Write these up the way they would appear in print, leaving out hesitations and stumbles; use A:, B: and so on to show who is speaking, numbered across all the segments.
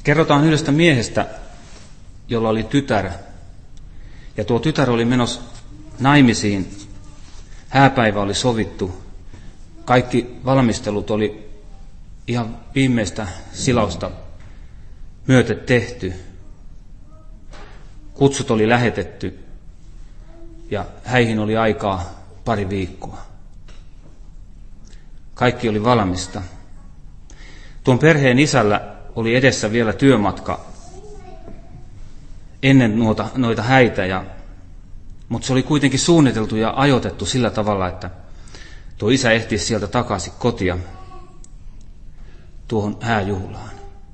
A: Kerrotaan yhdestä miehestä, jolla oli tytär. Ja tuo tytär oli menossa naimisiin. Hääpäivä oli sovittu. Kaikki valmistelut oli ihan viimeistä silausta myöten tehty. Kutsut oli lähetetty ja häihin oli aikaa 2 viikkoa. Kaikki oli valmista. Tuon perheen isällä oli edessä vielä työmatka ennen noita häitä, mutta se oli kuitenkin suunniteltu ja ajoitettu sillä tavalla, että tuo isä ehtisi sieltä takaisin kotia tuohon hääjuhlaan.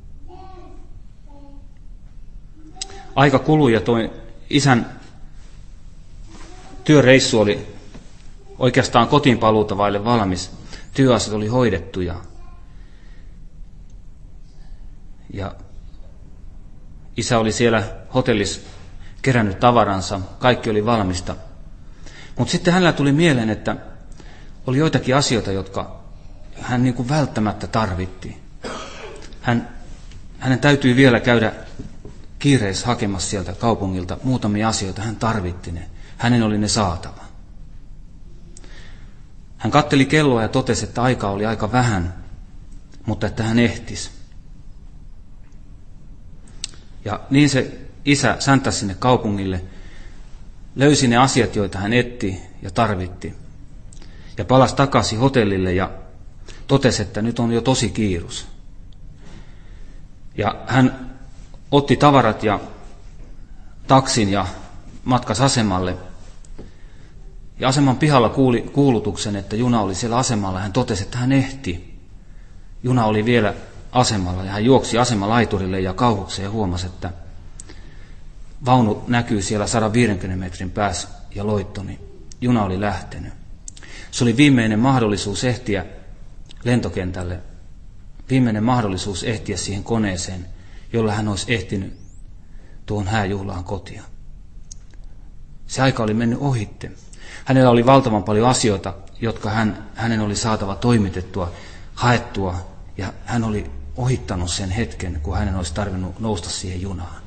A: Aika kului ja tuo isän työreissu oli oikeastaan kotiin paluuta vaille valmis. Työasiat oli hoidettu ja isä oli siellä hotellissa kerännyt tavaransa, kaikki oli valmista. Mutta sitten hänellä tuli mieleen, että oli joitakin asioita, jotka hän niin kuin välttämättä tarvitti. Hänen täytyi vielä käydä kiireessä hakemassa sieltä kaupungilta muutamia asioita, hän tarvitti ne. Hänen oli ne saatava. Hän katteli kelloa ja totesi, että aikaa oli aika vähän, mutta että hän ehtisi. Ja niin se isä säntäsi sinne kaupungille, löysi ne asiat, joita hän etti ja tarvitti. Ja palasi takaisin hotellille ja totesi, että nyt on jo tosi kiirus. Ja hän otti tavarat ja taksin ja matkasi asemalle. Ja aseman pihalla kuuli kuulutuksen, että juna oli siellä asemalla. Hän totesi, että hän ehti. Juna oli vielä asemalla ja hän juoksi asemalaiturille ja kauhukseen ja huomasi, että vaunu näkyy siellä 150 metrin päässä ja loitto, niin juna oli lähtenyt. Se oli viimeinen mahdollisuus ehtiä lentokentälle, viimeinen mahdollisuus ehtiä siihen koneeseen, jolla hän olisi ehtinyt tuohon hääjuhlaan kotia. Se aika oli mennyt ohitte. Hänellä oli valtavan paljon asioita, jotka hänen oli saatava toimitettua, haettua, ja hän oli ohittanut sen hetken, kun hänen olisi tarvinnut nousta siihen junaan.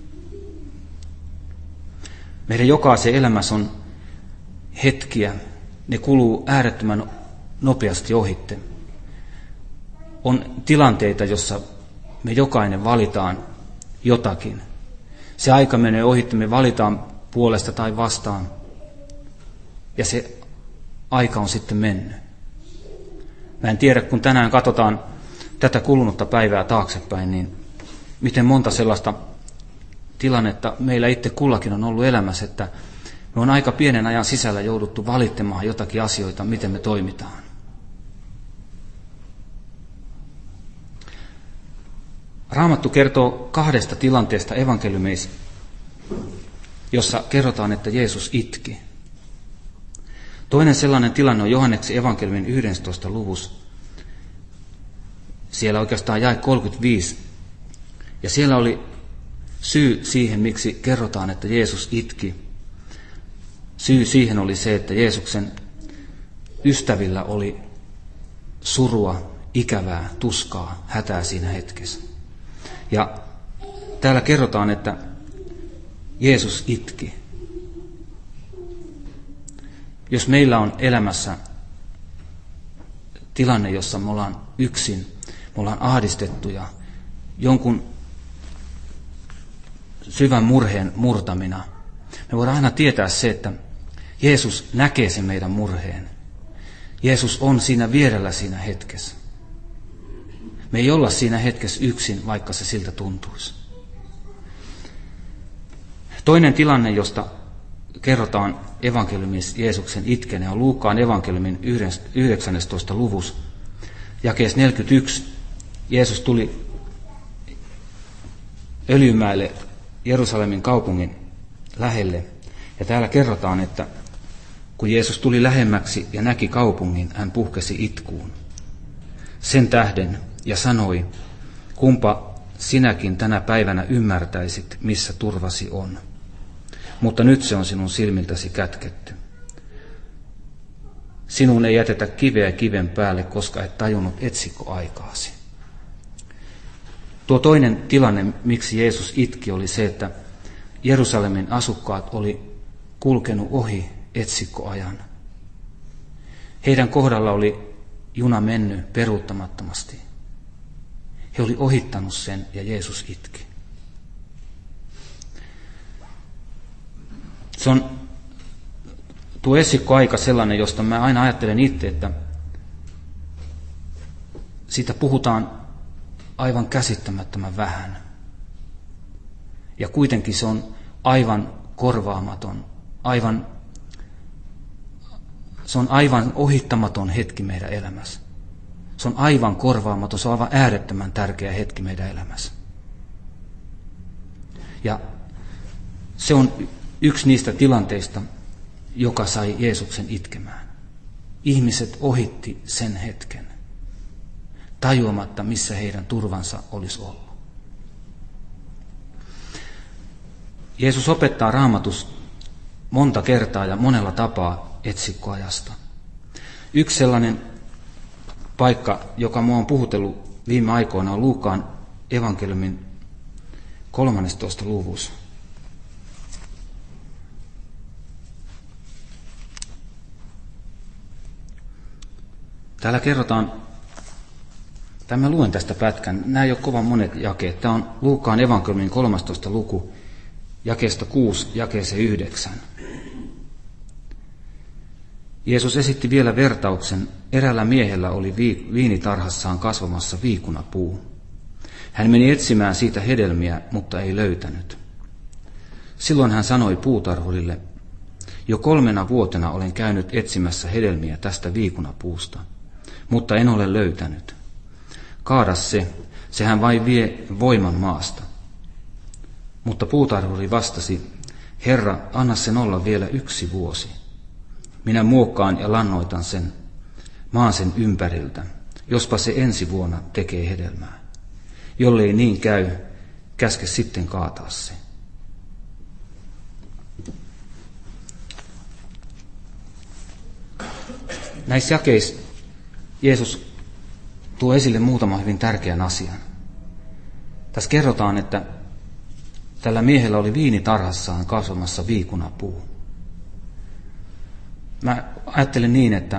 A: Meidän jokaisen elämässä on hetkiä, ne kuluu äärettömän nopeasti ohitte. On tilanteita, jossa me jokainen valitaan jotakin. Se aika menee ohitte, me valitaan puolesta tai vastaan. Ja se aika on sitten mennyt. Mä en tiedä, kun tänään katsotaan tätä kulunutta päivää taaksepäin, niin miten monta sellaista tilannetta meillä itse kullakin on ollut elämässä, että me on aika pienen ajan sisällä jouduttu valittamaan jotakin asioita, miten me toimitaan. Raamattu kertoo 2 tilanteesta evankeliumeissa, jossa kerrotaan, että Jeesus itki. Toinen sellainen tilanne on Johanneksen evankeliumin 11. luvussa. Siellä oikeastaan jae 35. Ja siellä oli syy siihen, miksi kerrotaan, että Jeesus itki. Syy siihen oli se, että Jeesuksen ystävillä oli surua, ikävää, tuskaa, hätää siinä hetkessä. Ja täällä kerrotaan, että Jeesus itki. Jos meillä on elämässä tilanne, jossa me ollaan yksin, me ollaan ahdistettuja, jonkun syvän murheen murtamina, me voidaan aina tietää se, että Jeesus näkee sen meidän murheen. Jeesus on siinä vierellä siinä hetkessä. Me ei olla siinä hetkessä yksin, vaikka se siltä tuntuisi. Toinen tilanne, josta kerrotaan evankeliumissa Jeesuksen itkeneen, on Luukkaan evankeliumin 19. luvussa. Jakeessa 41 Jeesus tuli Öljymäelle Jerusalemin kaupungin lähelle. Ja täällä kerrotaan, että kun Jeesus tuli lähemmäksi ja näki kaupungin, hän puhkesi itkuun sen tähden ja sanoi, kumpa sinäkin tänä päivänä ymmärtäisit, missä turvasi on. Mutta nyt se on sinun silmiltäsi kätketty. Sinun ei jätetä kiveä kiven päälle, koska et tajunnut etsikko aikaasi. Tuo toinen tilanne, miksi Jeesus itki, oli se, että Jerusalemin asukkaat oli kulkenut ohi etsikkoajan. Heidän kohdalla oli juna mennyt peruuttamattomasti. He oli ohittanut sen ja Jeesus itki. Se on tuo etsikkoaika sellainen, josta mä aina ajattelen itse, että siitä puhutaan aivan käsittämättömän vähän. Ja kuitenkin se on aivan korvaamaton, se on aivan ohittamaton hetki meidän elämässä. Se on aivan korvaamaton, se on aivan äärettömän tärkeä hetki meidän elämässä. Ja se on yksi niistä tilanteista, joka sai Jeesuksen itkemään. Ihmiset ohitti sen hetken, tajuamatta, missä heidän turvansa olisi ollut. Jeesus opettaa Raamatussa monta kertaa ja monella tapaa etsikkoajasta. Yksi sellainen paikka, joka minua on puhutellut viime aikoina, on Luukaan evankeliumin 13. luvussa. Täällä kerrotaan, tai mä luen tästä pätkän, nämä ei ole kovan monet jakeet. Tämä on Luukaan evankeliumin 13. luku, jakeesta 6, jakeeseen 9. Jeesus esitti vielä vertauksen. Eräällä miehellä oli viinitarhassaan kasvamassa viikunapuu. Hän meni etsimään siitä hedelmiä, mutta ei löytänyt. Silloin hän sanoi puutarhurille, jo 3 vuotena olen käynyt etsimässä hedelmiä tästä viikunapuusta, mutta en ole löytänyt. Kaada se, sehän vain vie voiman maasta. Mutta puutarhuri vastasi, Herra, anna sen olla vielä 1 vuosi. Minä muokkaan ja lannoitan sen maan sen ympäriltä, jospa se ensi vuonna tekee hedelmää. Jollei niin käy, käske sitten kaataa se. Näissä jakeissa Jeesus tuo esille muutaman hyvin tärkeän asian. Tässä kerrotaan, että tällä miehellä oli viinitarhassaan kasvamassa viikunapuu. Mä ajattelen niin, että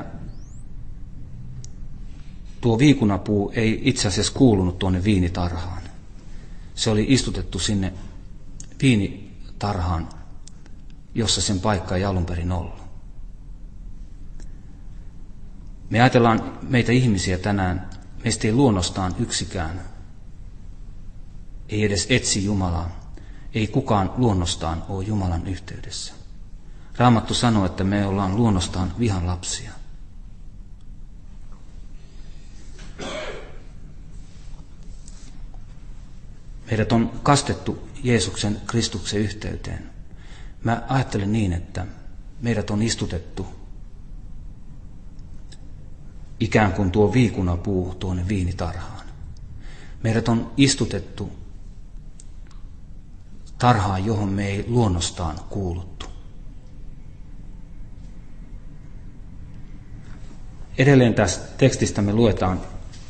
A: tuo viikunapuu ei itse asiassa kuulunut tuonne viinitarhaan. Se oli istutettu sinne viinitarhaan, jossa sen paikka ei alun perin ollut. Me ajatellaan meitä ihmisiä tänään, meistä ei luonnostaan yksikään, ei edes etsi Jumalaa, ei kukaan luonnostaan ole Jumalan yhteydessä. Raamattu sanoo, että me ollaan luonnostaan vihan lapsia. Meidät on kastettu Jeesuksen Kristuksen yhteyteen. Mä ajattelen niin, että meidät on istutettu ikään kuin tuo viikunapuu tuonne viinitarhaan. Meidät on istutettu tarhaan, johon me ei luonnostaan kuuluttu. Edelleen tästä tekstistä me luetaan,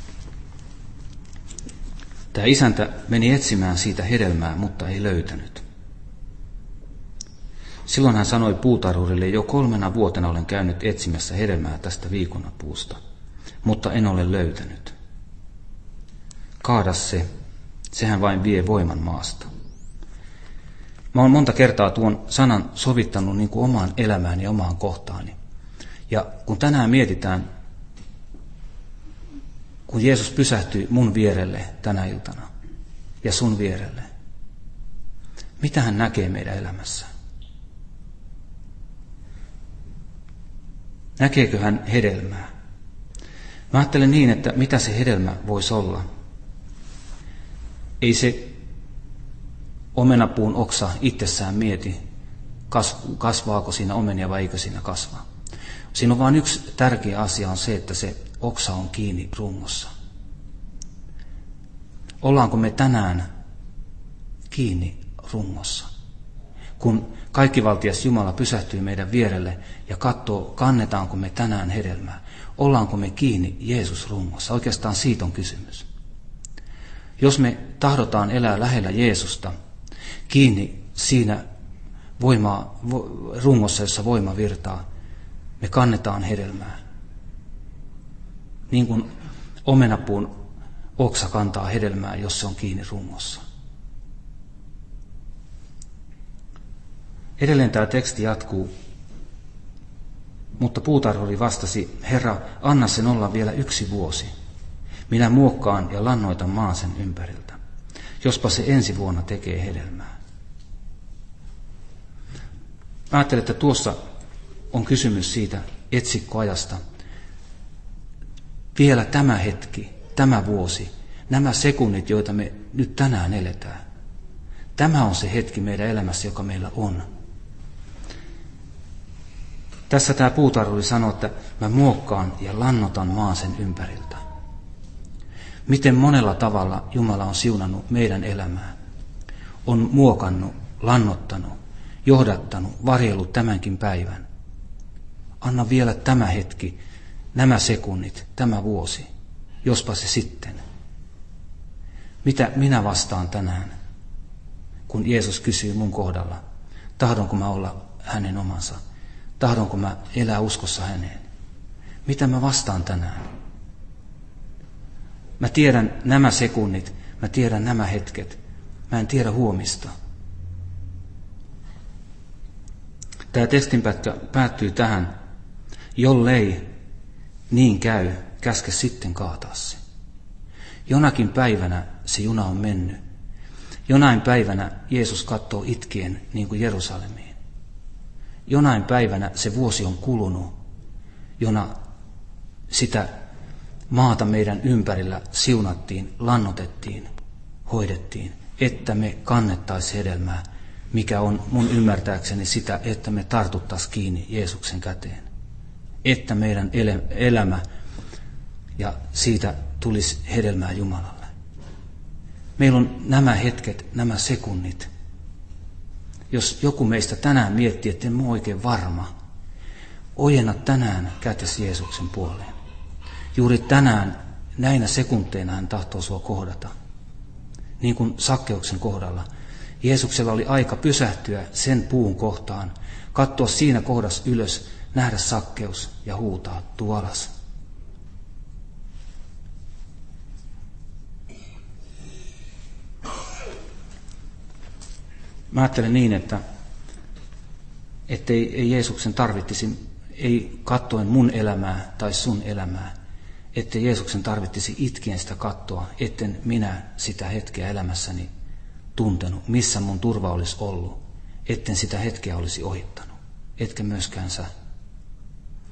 A: tämä isäntä meni etsimään siitä hedelmää, mutta ei löytänyt. Silloin hän sanoi puutarhurille, jo 3 vuotena olen käynyt etsimässä hedelmää tästä viikunapuusta, mutta en ole löytänyt. Kaada se, sehän vain vie voiman maasta. Mä oon monta kertaa tuon sanan sovittanut niin kuin omaan elämääni ja omaan kohtaani. Ja kun tänään mietitään, kun Jeesus pysähtyi mun vierelle tänä iltana ja sun vierelle, mitä hän näkee meidän elämässä? Näkeekö hän hedelmää? Mä ajattelen niin, että mitä se hedelmä voisi olla. Ei se omenapuun oksa itsessään mieti, kasvaako siinä omenia vai eikö siinä kasvaa. Siinä on vain yksi tärkeä asia on se, että se oksa on kiinni rungossa. Ollaanko me tänään kiinni rungossa? Kun kaikkivaltias Jumala pysähtyy meidän vierelle ja katsoo, kannetaanko me tänään hedelmää. Ollaanko me kiinni Jeesus rungossa? Oikeastaan siitä on kysymys. Jos me tahdotaan elää lähellä Jeesusta, kiinni siinä rungossa, jossa voima virtaa, me kannetaan hedelmää. Niin kuin omenapuun oksa kantaa hedelmää, jos se on kiinni rungossa. Edelleen tämä teksti jatkuu. Mutta puutarhuri vastasi, Herra, anna sen olla vielä 1 vuosi. Minä muokkaan ja lannoitan maan sen ympäriltä, jospa se ensi vuonna tekee hedelmää. Ajattelen, että tuossa on kysymys siitä etsikkoajasta. Vielä tämä hetki, tämä vuosi, nämä sekunnit, joita me nyt tänään eletään. Tämä on se hetki meidän elämässä, joka meillä on. Tässä tämä puutarhuri sanoo, että mä muokkaan ja lannotan maan sen ympäriltä. Miten monella tavalla Jumala on siunannut meidän elämää. On muokannut, lannottanut, johdattanut, varjellut tämänkin päivän. Anna vielä tämä hetki, nämä sekunnit, tämä vuosi, jospa se sitten. Mitä minä vastaan tänään, kun Jeesus kysyy mun kohdalla, tahdonko mä olla hänen omansa? Tahdonko mä elää uskossa häneen? Mitä mä vastaan tänään? Mä tiedän nämä sekunnit, mä tiedän nämä hetket. Mä en tiedä huomista. Tämä tekstinpätkä päättyy tähän. Jollei niin käy, käske sitten kaataa se. Jonakin päivänä se juna on mennyt. Jonain päivänä Jeesus katsoo itkien niin kuin Jerusalemiin. Jonain päivänä se vuosi on kulunut, jona sitä maata meidän ympärillä siunattiin, lannotettiin, hoidettiin, että me kannettaisiin hedelmää, mikä on mun ymmärtääkseni sitä, että me tartuttaisiin kiinni Jeesuksen käteen. Että meidän elämä ja siitä tulisi hedelmää Jumalalle. Meillä on nämä hetket, nämä sekunnit. Jos joku meistä tänään miettii, että en ole oikein varma, ojenna tänään kätesi Jeesuksen puoleen. Juuri tänään, näinä sekunteina hän tahtoo sua kohdata. Niin kuin Sakkeuksen kohdalla. Jeesuksella oli aika pysähtyä sen puun kohtaan, katsoa siinä kohdassa ylös, nähdä Sakkeus ja huutaa, tuu alas. Mä ajattelen niin, että ei Jeesuksen tarvittisi, ei katsoen mun elämää tai sun elämää, ettei Jeesuksen tarvittisi itkien sitä katsoa, etten minä sitä hetkeä elämässäni tuntenut, missä mun turva olisi ollut, etten sitä hetkeä olisi ohittanut, etkä myöskään sä.